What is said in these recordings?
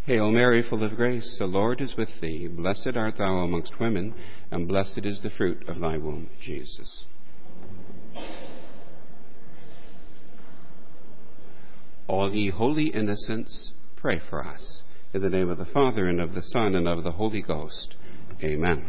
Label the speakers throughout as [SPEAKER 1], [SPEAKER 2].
[SPEAKER 1] Hail Mary, full of grace, the Lord is with thee. Blessed art thou amongst women, and blessed is the fruit of thy womb, Jesus. All ye holy innocents, pray for us. In the name of the Father, and of the Son, and of the Holy Ghost. Amen.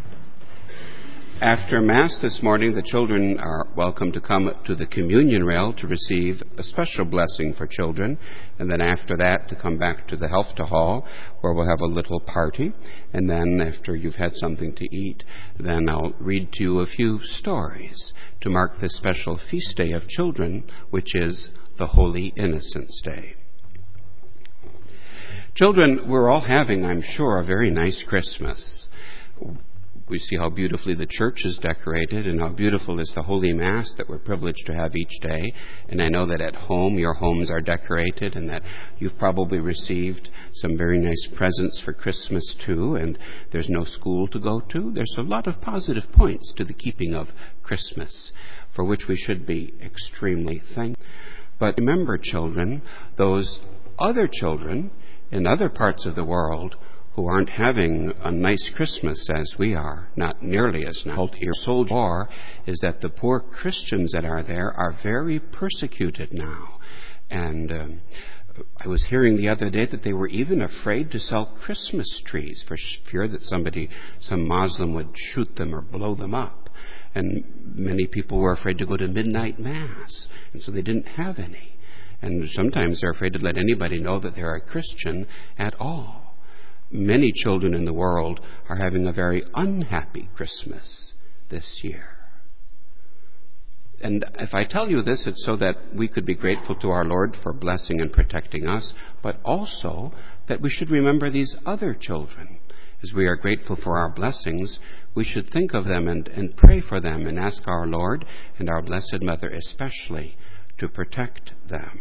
[SPEAKER 1] After Mass this morning, the children are welcome to come to the communion rail to receive a special blessing for children. And then after that, to come back to the Helfta Hall, where we'll have a little party. And then after you've had something to eat, then I'll read to you a few stories to mark this special feast day of children, which is the Holy Innocents' Day. Children, we're all having, I'm sure, a very nice Christmas. We see how beautifully the church is decorated and how beautiful is the Holy Mass that we're privileged to have each day. And I know that at home, your homes are decorated and that you've probably received some very nice presents for Christmas too. And there's no school to go to. There's a lot of positive points to the keeping of Christmas, for which we should be extremely thankful. But remember, children, those other children in other parts of the world who aren't having a nice Christmas as we are, not nearly as nice. Your sole war is that the poor Christians that are there are very persecuted now. And I was hearing the other day that they were even afraid to sell Christmas trees for fear that some Muslim would shoot them or blow them up. And many people were afraid to go to midnight Mass, and so they didn't have any. And sometimes they're afraid to let anybody know that they're a Christian at all. Many children in the world are having a very unhappy Christmas this year. And if I tell you this, it's so that we could be grateful to our Lord for blessing and protecting us, but also that we should remember these other children. As we are grateful for our blessings, we should think of them and pray for them and ask our Lord and our Blessed Mother especially to protect them.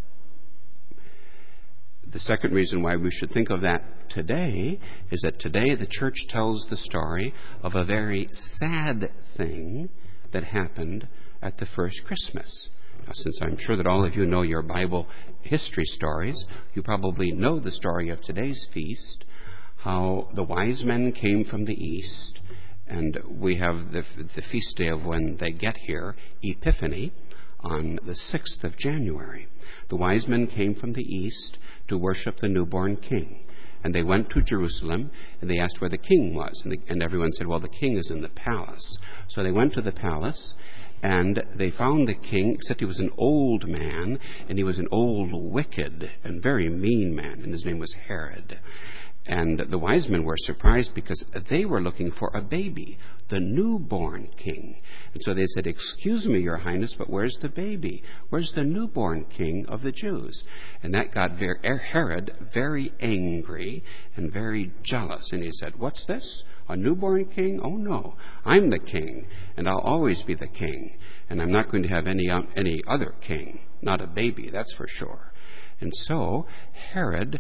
[SPEAKER 1] The second reason why we should think of that today is that today the church tells the story of a very sad thing that happened at the first Christmas. Now, since I'm sure that all of you know your Bible history stories, you probably know the story of today's feast, how the wise men came from the east, and we have the feast day of when they get here, Epiphany, on the 6th of January. The wise men came from the east to worship the newborn king. And they went to Jerusalem, and they asked where the king was. And everyone said, well, the king is in the palace. So they went to the palace, and they found the king, except he was an old man, and he was an old, wicked, and very mean man, and his name was Herod. And the wise men were surprised because they were looking for a baby, the newborn king. And so they said, excuse me, Your Highness, but where's the baby? Where's the newborn king of the Jews? And that got Herod very angry and very jealous. And he said, what's this? A newborn king? Oh, no, I'm the king, and I'll always be the king. And I'm not going to have any other king, not a baby, that's for sure. And so Herod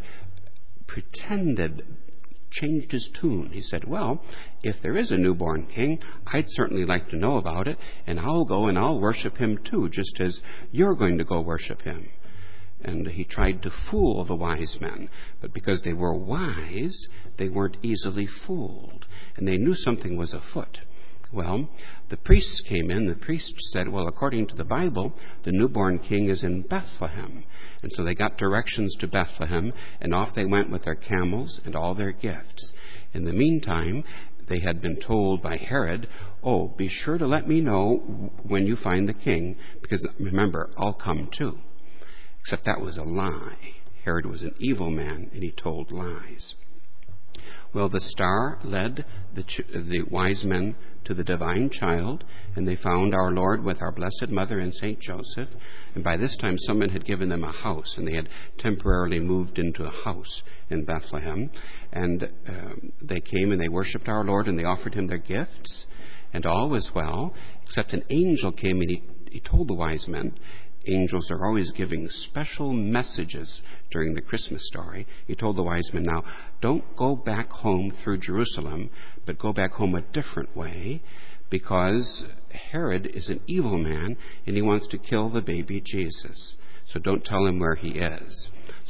[SPEAKER 1] changed his tune. He said, well, if there is a newborn king, I'd certainly like to know about it, and I'll go and I'll worship him too, just as you're going to go worship him. And he tried to fool the wise men, but because they were wise, they weren't easily fooled, and they knew something was afoot. Well, the priests came in. The priests said, well, according to the Bible, the newborn king is in Bethlehem. And so they got directions to Bethlehem, and off they went with their camels and all their gifts. In the meantime, they had been told by Herod, oh, be sure to let me know when you find the king, because remember, I'll come too. Except that was a lie. Herod was an evil man, and he told lies. Well, the star led the wise men to the divine child, and they found our Lord with our Blessed Mother and St. Joseph. And by this time, someone had given them a house, and they had temporarily moved into a house in Bethlehem. And they came and they worshipped our Lord, and they offered him their gifts, and all was well, except an angel came and he told the wise men. Angels are always giving special messages during the Christmas story. He told the wise men, now, don't go back home through Jerusalem, but go back home a different way, because Herod is an evil man, and he wants to kill the baby Jesus. So don't tell him where he is.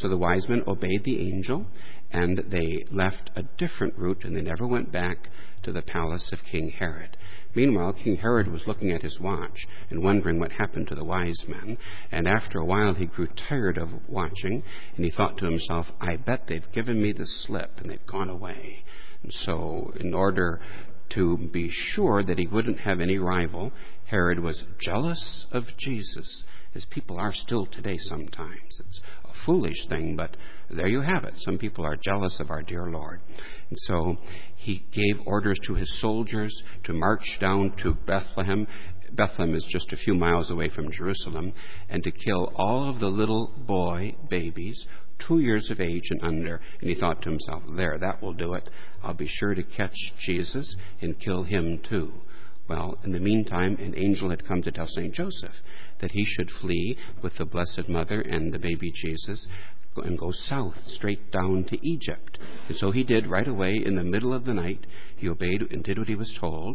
[SPEAKER 1] So the wise men obeyed the angel, and they left a different route, and they never went back to the palace of King Herod. Meanwhile, King Herod was looking at his watch and wondering what happened to the wise men. And after a while, he grew tired of watching, and he thought to himself, I bet they've given me the slip, and they've gone away. And so in order to be sure that he wouldn't have any rival, Herod was jealous of Jesus, as people are still today sometimes. It's a foolish thing, but there you have it. Some people are jealous of our dear Lord. And so he gave orders to his soldiers to march down to Bethlehem. Bethlehem is just a few miles away from Jerusalem, and to kill all of the little boy babies 2 years of age and under. And he thought to himself, there, that will do it. I'll be sure to catch Jesus and kill him too. Well, in the meantime, an angel had come to tell St. Joseph that he should flee with the Blessed Mother and the baby Jesus and go south, straight down to Egypt. And so he did right away in the middle of the night. He obeyed and did what he was told.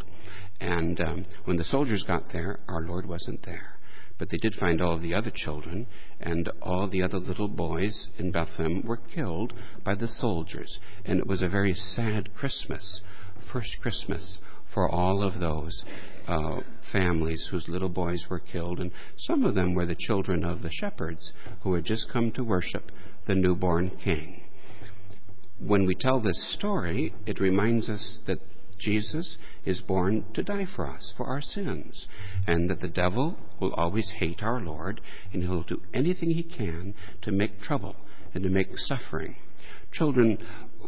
[SPEAKER 1] And when the soldiers got there, our Lord wasn't there. But they did find all of the other children, and all the other little boys in Bethlehem were killed by the soldiers. And it was a very sad Christmas, first Christmas for all of those families whose little boys were killed. And some of them were the children of the shepherds who had just come to worship the newborn king. When we tell this story, it reminds us that Jesus is born to die for us, for our sins, and that the devil will always hate our Lord, and he'll do anything he can to make trouble and to make suffering. Children,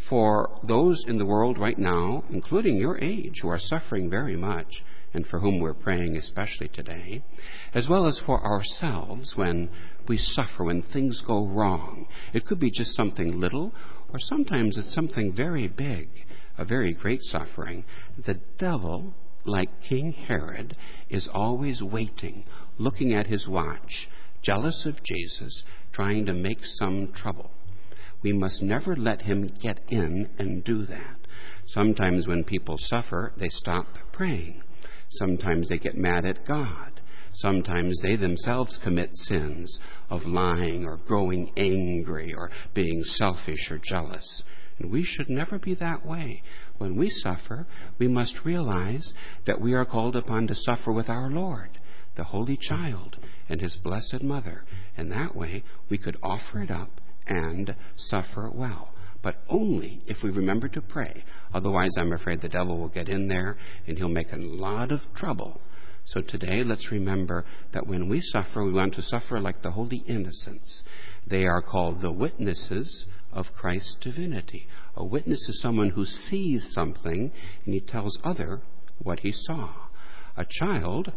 [SPEAKER 1] for those in the world right now, including your age, who are suffering very much, and for whom we're praying especially today, as well as for ourselves when we suffer, when things go wrong. It could be just something little, or sometimes it's something very big, a very great suffering. The devil, like King Herod, is always waiting, looking at his watch, jealous of Jesus, trying to make some trouble. We must never let him get in and do that. Sometimes when people suffer, they stop praying. Sometimes they get mad at God. Sometimes they themselves commit sins of lying or growing angry or being selfish or jealous. And we should never be that way. When we suffer, we must realize that we are called upon to suffer with our Lord, the Holy Child, and his Blessed Mother. And that way we could offer it up and suffer well. But only if we remember to pray. Otherwise, I'm afraid the devil will get in there and he'll make a lot of trouble. So today, let's remember that when we suffer, we want to suffer like the holy innocents. They are called the witnesses of Christ's divinity. A witness is someone who sees something and he tells other what he saw. A child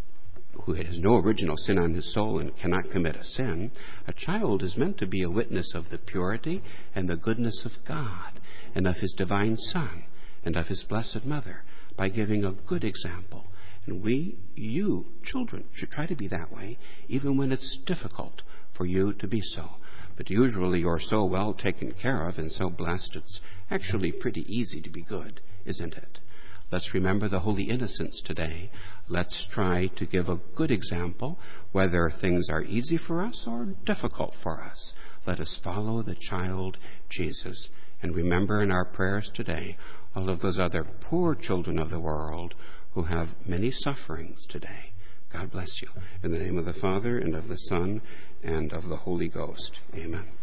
[SPEAKER 1] who has no original sin on his soul and cannot commit a sin, a child is meant to be a witness of the purity and the goodness of God and of his divine Son and of his Blessed Mother by giving a good example. And you, children, should try to be that way, even when it's difficult for you to be so. But usually you're so well taken care of and so blessed, it's actually pretty easy to be good, isn't it? Let's remember the holy innocents today. Let's try to give a good example, whether things are easy for us or difficult for us. Let us follow the child Jesus. And remember in our prayers today all of those other poor children of the world who have many sufferings today. God bless you. In the name of the Father, and of the Son, and of the Holy Ghost. Amen.